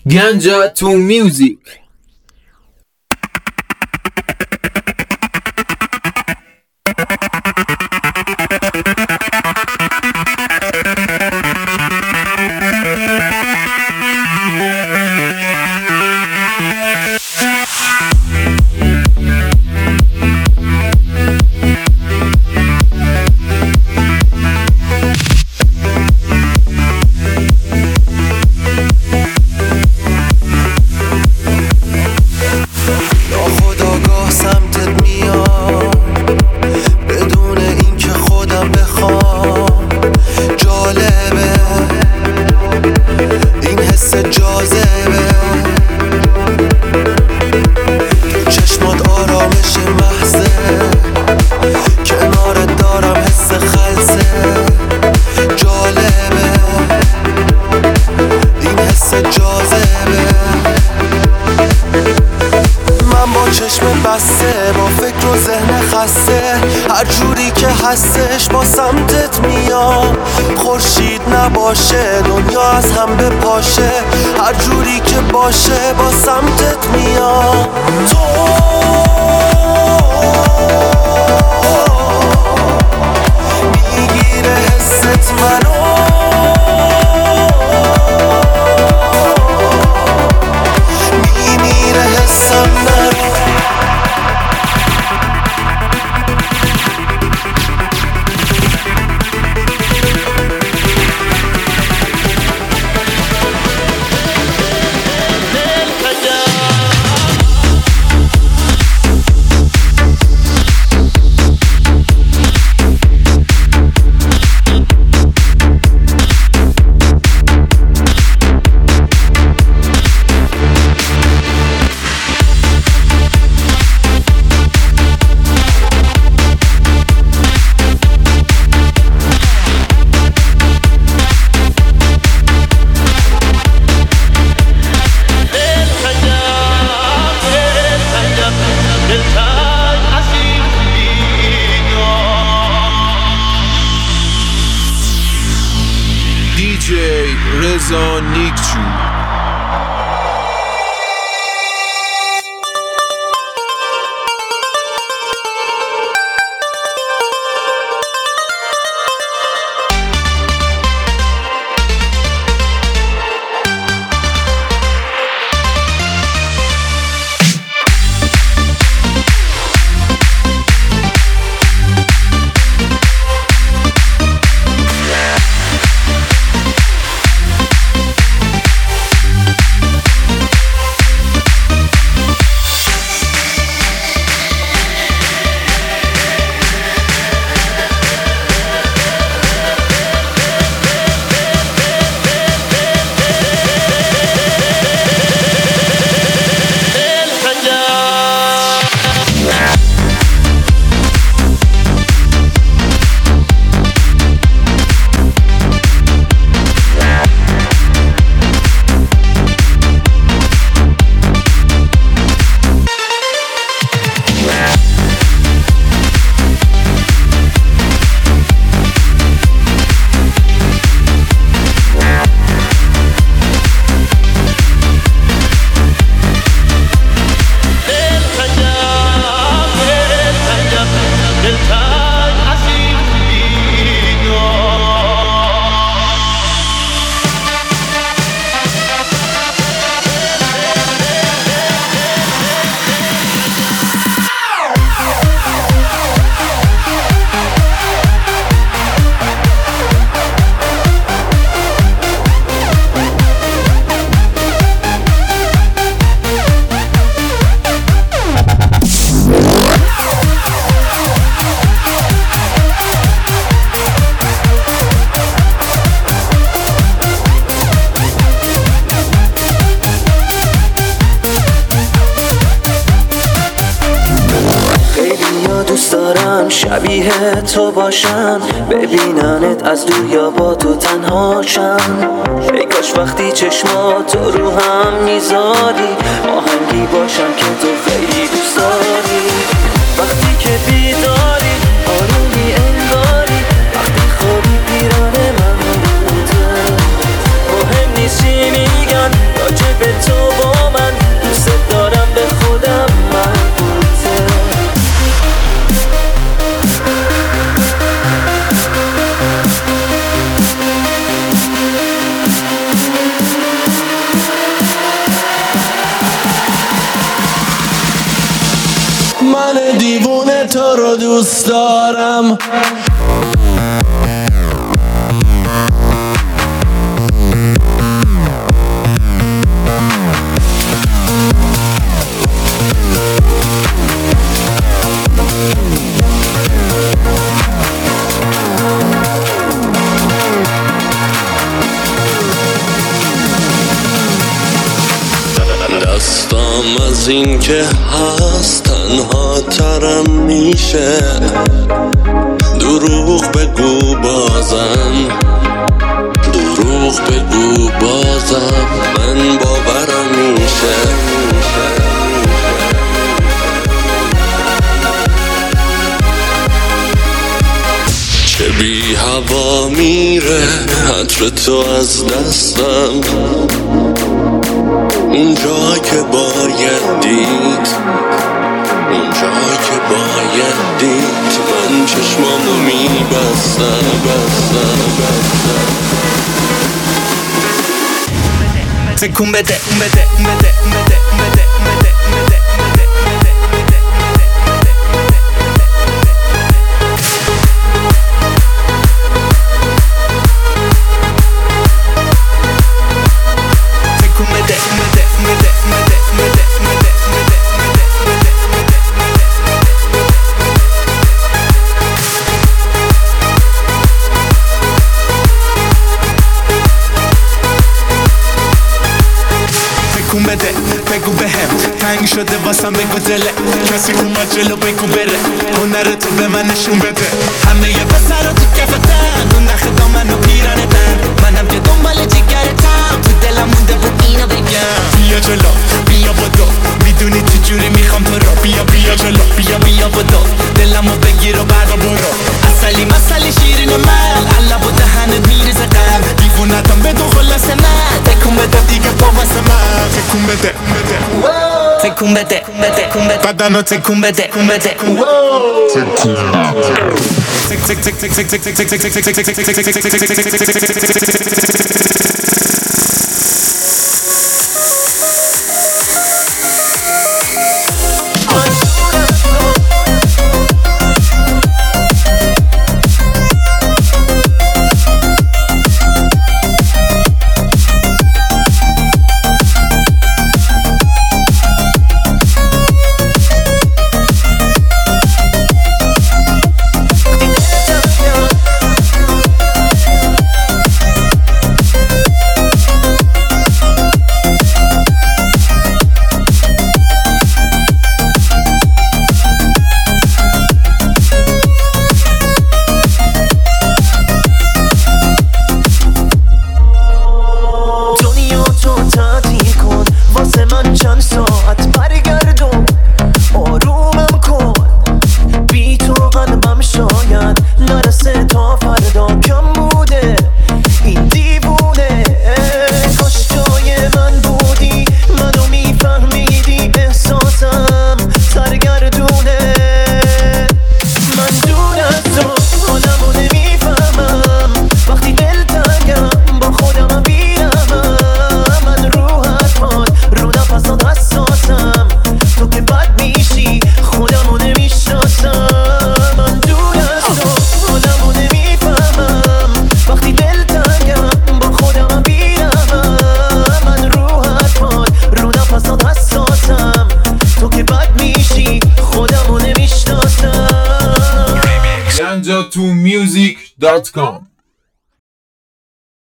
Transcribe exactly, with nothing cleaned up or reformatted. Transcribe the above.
Ganja to music. با فکر و ذهن خسته هر جوری که هستش با سمتت میام. خورشید نباشه دنیا از هم بپاشه، هر جوری که باشه با سمتت میام. تو میگیره حست منو، میمیره حسم منو. دی جی رضا نیکچو. شبیه تو باشن، ببیننت از دور یا با تو تنهاشن. ای کاش وقتی چشماتو رو هم میذاری آهنگی باشن که تو خیلی دوست داری. وقتی که بیداری آرومی انگاری، وقتی خوابی پیرانه من بوده. مهم نیست چی میگن راجع به تو با من دوست دارم به خودم مربوطه. من دیوونه تو رو دوست دارم. دستم از این که هست تنها ترم میشه، دروغ بگو بازم، دروغ بگو بازم من باورم میشه. چه بی هوا میره عطر تو از دستم، اونجا که باید دید، اونجا که باید دید من چشمامو میبستم بستم بستم. تکون بده بده بده بده بده بده بده بگو بهم تنگ شده واسم بگو دله کسی اومد جلو بگو بره هنر تو به من نشون بده. همه یه پسرا تو کفتن اون نخ دامن و پیرانتن، منم که دنبال جگرتم تو دلم مونده بود اینو بگم. بیا جلو بیا بدو میدونی چجوری میخوام تو رو، بیا بیا جلو بیا بیا بدو دلمو بگیر و بعدا برو. اصلی مسئله شیرین من علب و دهنت میریزه قم، دیوونتم بدون خلاص من تکون بده دیگه با واسه من. تکون بده تکون بده تکون بده بدنو تکون بده تکون بده تک تک تک تک تک تک تک ganja two music dot com